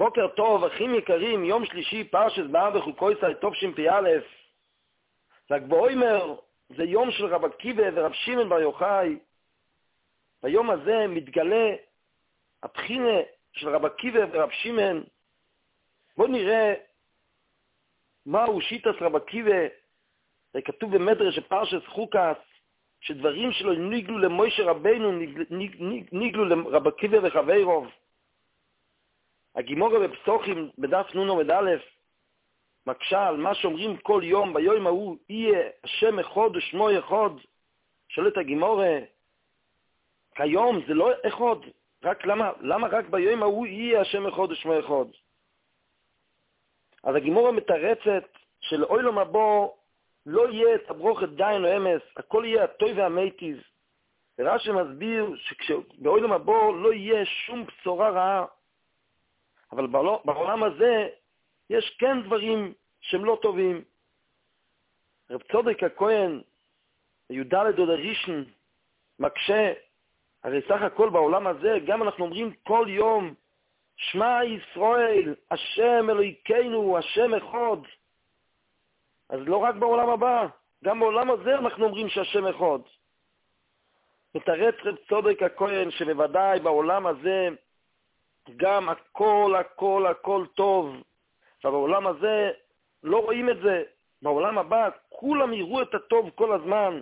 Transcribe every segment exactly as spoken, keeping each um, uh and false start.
בוקר טוב, אחים יקרים, יום שלישי, פרשת באב וחוקויסא, תשפ"א. ל"ג בעומר זה יום של רב עקיבא ורב שמעון בר יוחאי. ביום הזה מתגלה הבחינה של רב עקיבא ורב שמעון. בואו נראה מהו שיטת רב עקיבא. זה כתוב במדרש פרשת חוקת, שדברים שלו ניגלו למוישה רבינו, ניגלו לרב עקיבא וחבריו. הגימורה בפסוחים בדף נון עמוד א' מקשה על מה שאומרים כל יום, ביום ההוא יהיה השם אחד ושמו אחד. שואלת הגימורה, כיום זה לא אחד, רק למה, למה רק ביום ההוא יהיה השם אחד ושמו אחד? אז הגימורה מתרצת שלעולם הבא לא יהיה את הברוכת דיין או אמס, הכל יהיה הטוב והמיטיב. ורש"י מסביר שבעולם הבא לא יהיה שום בשורה רעה. אבל בעולם הזה יש כן דברים שהם לא טובים. רב צודק הכהן, י"ד דוד הראשון, מקשה, הרי סך הכל בעולם הזה, גם אנחנו אומרים כל יום, שמע ישראל, השם אלוהינו, השם אחד. אז לא רק בעולם הבא, גם בעולם הזה אנחנו אומרים שהשם אחד. מתרץ רב צודק הכהן שבוודאי בעולם הזה, גם הכל, הכל, הכל טוב. ובעולם הזה לא רואים את זה. בעולם הבא כולם יראו את הטוב כל הזמן.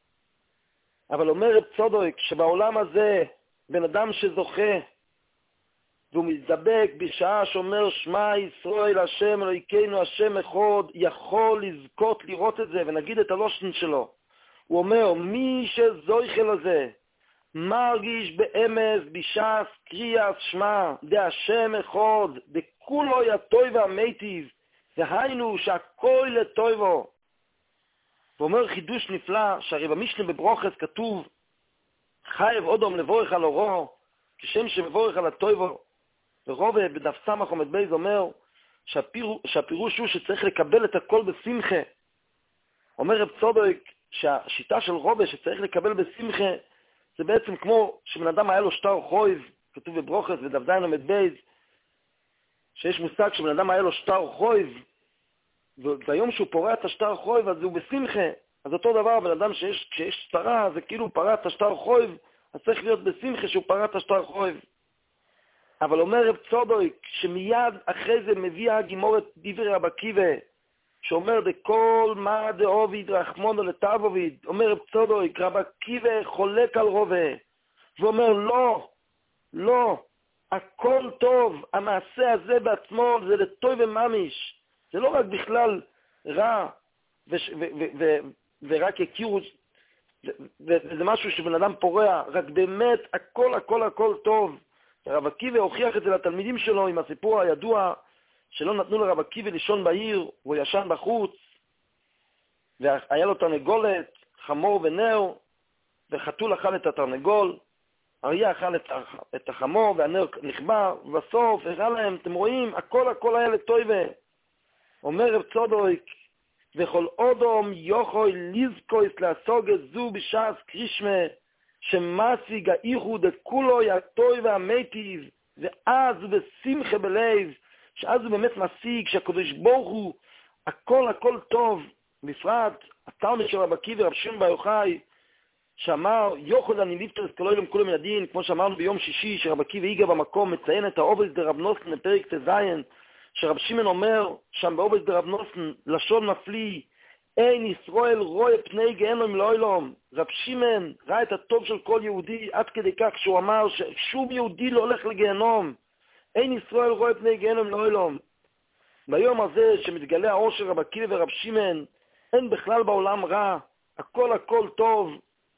אבל אומר רב צודק שבעולם הזה בן אדם שזוכה והוא מזדבק בשעה שאומר שמע ישראל השם אלוהינו השם אחד, יכול לזכות לראות את זה, ונגיד את הלושן שלו. הוא אומר מי שזוכה לזה מרגיש באמס בשעס קריאס שמע דה השם אחד דכולו יטוי והמיטיב, דהיינו שהכל לטויבו. ואומר חידוש נפלא שהרי במשנה בברוכס כתוב חייב אודום לבורך על אורו כשם שמבורך על הטויבו. ורובה בדף סמך עומד בייז אומר שהפיר, שהפירוש הוא שצריך לקבל את הכל בשמחה. אומר רב צודק שהשיטה של רובה שצריך לקבל בשמחה זה בעצם כמו שבן אדם היה לו שטר חויב, כתוב בברוכס בדף זין עומד בייז, שיש מושג שבן אדם היה לו שטר חויב, וביום שהוא פורע את השטר חויב אז הוא בשמחה. אז אותו דבר, בן אדם שיש, כשיש שטרה זה כאילו הוא פרע את השטר חויב, אז צריך להיות בשמחה שהוא פרע את השטר חויב. אבל אומר רב צודק שמיד אחרי זה מביא הגימורת דברי רב עקיבא, שאומר דכל מה דאוביד רחמונו לטבוביד. אומר רב צודק, רב עקיבא חולק על רובה, ואומר לא, לא, הכל טוב, המעשה הזה בעצמו זה לטוב וממיש, זה לא רק בכלל רע, וש, ו, ו, ו, ורק הכירו, וזה משהו שבן אדם פורע, רק באמת הכל הכל הכל טוב. רב עקיבא הוכיח את זה לתלמידים שלו עם הסיפור הידוע, שלא נתנו לרב עקיבא לישון בעיר, הוא ישן בחוץ, והיה לו תרנגולת, חמור ונר, וחתול אכל את התרנגול, אריה אכל את החמור, והנר נכבה, ובסוף הראה להם, אתם רואים, הכל הכל היה לטויבה. אומר רב צודק, וכל אודום יוכוי לזקויס לעסוגת זו בשעס קרישמה, שמשיג האיחוד את כולו יטוי והמיטיב, ואז הוא בשמחה בלב, שאז הוא באמת משיג שהקדוש ברוך הוא הכל הכל טוב. בפרט התלמיד של רב עקיבא רב שמעון בר יוחאי שאמר יוכל אני ליפטר את כלו ילם כולם מן הדין, כמו שאמרנו ביום שישי שרב עקיבא היגע במקום מציין את האובס דרב נוסן לפרק תזיין, שרב שמעון אומר שם באובס דרב נוסן לשון מפליא, אין ישראל רואה פני גיהנום לעולם. רב שמעון ראה את הטוב של כל יהודי עד כדי כך שהוא אמר ששום יהודי לא הולך לגיהנום. אין ישראל רואה פני גיהנום לעולם. ביום הזה שמתגלה האור של רב עקיבא ורב שמעון, אין בכלל בעולם רע, הכל הכל טוב.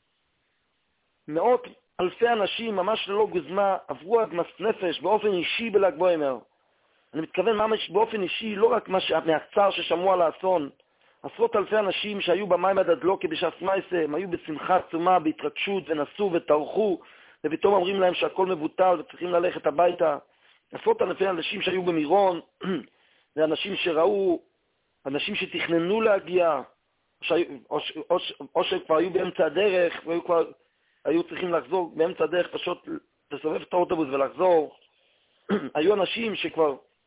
מאות אלפי אנשים ממש ללא גוזמה עברו עגמת נפש באופן אישי בל"ג בעומר. אני מתכוון ממש באופן אישי, לא רק מהצער ששמעו על האסון. עשרות אלפי אנשים שהיו במים הדדלוקי בשעת מייסה, הם היו בשמחה עצומה, בהתרגשות, ונסו וטרחו, ופתאום אומרים להם שהכל מבוטל וצריכים ללכת הביתה. עשרות אלפי אנשים שהיו במירון, ואנשים שראו, אנשים שתכננו להגיע, או, או, או, או שכבר היו באמצע הדרך, והיו כבר, היו צריכים לחזור באמצע הדרך, פשוט לסובב את האוטובוס ולחזור. היו אנשים שכבר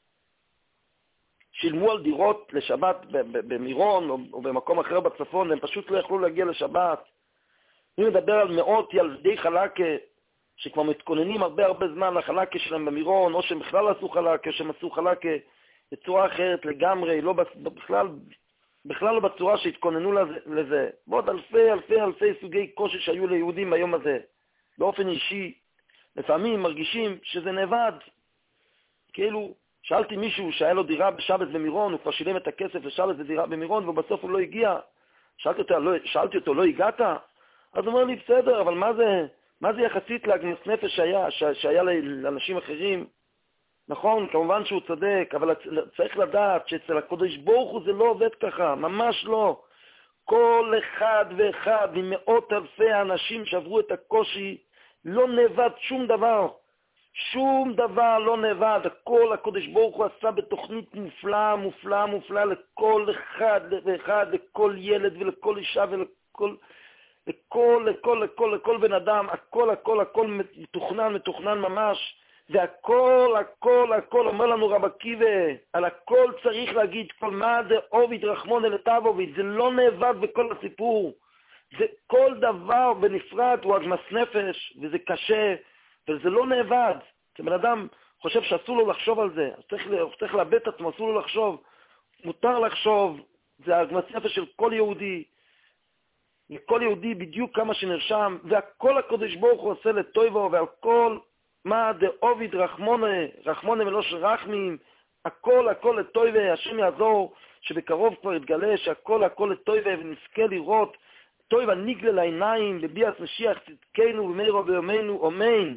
שילמו על דירות לשבת במירון או, או במקום אחר בצפון, הם פשוט לא יכלו להגיע לשבת. אני מדבר על מאות ילדי חלקה, שכבר מתכוננים הרבה הרבה זמן לחלקה שלהם במירון, או שהם בכלל עשו חלקה, או שהם עשו חלקה בצורה אחרת לגמרי, לא בכלל, בכלל לא בצורה שהתכוננו לזה. ועוד אלפי אלפי אלפי סוגי קושי שהיו ליהודים ביום הזה. באופן אישי, לפעמים מרגישים שזה נאבד. כאילו, שאלתי מישהו שהיה לו דירה בשבת במירון, הוא כבר שילם את הכסף לשבת בדירה במירון, ובסוף הוא לא הגיע. שאלתי אותו, לא, שאלתי אותו, לא הגעת? אז הוא אומר לי, בסדר, אבל מה זה, מה זה יחסית להגנס נפש שהיה, שהיה לאנשים אחרים? נכון, כמובן שהוא צדק, אבל צריך לדעת שאצל הקדוש ברוך הוא זה לא עובד ככה, ממש לא. כל אחד ואחד ממאות אלפי האנשים שעברו את הקושי, לא נאבד שום דבר. שום דבר לא נאבד. הכל הקדוש ברוך הוא עשה בתוכנית מופלאה, מופלאה, מופלאה לכל אחד ואחד, לכל ילד ולכל אישה ולכל... לכל, לכל, לכל, לכל בן אדם, הכל, הכל, הכל מתוכנן, מתוכנן ממש, והכל, הכל, הכל, אומר לנו רב עקיבא, על הכל צריך להגיד, כל מה זה עוביד רחמון אל תבוביד, זה לא נאבד בכל הסיפור, זה כל דבר בנפרד הוא אגמס נפש, וזה קשה, וזה לא נאבד, כשבן אדם חושב שאסור לו לחשוב על זה, אז צריך, צריך לאבד את עצמו, אסור לו לחשוב, מותר לחשוב, זה אגמס נפש של כל יהודי, לכל יהודי בדיוק כמה שנרשם, והכל הקדוש ברוך הוא עושה לטובו, ועל כל מה דאוביד רחמונה, רחמונה מלוש רחמים, הכל הכל לטובו, השם יעזור, שבקרוב כבר יתגלה, שהכל הכל לטובו, ונזכה לראות טובו נגלה לעיניים, בביאת משיח צדקנו במהרה בימינו, אמן.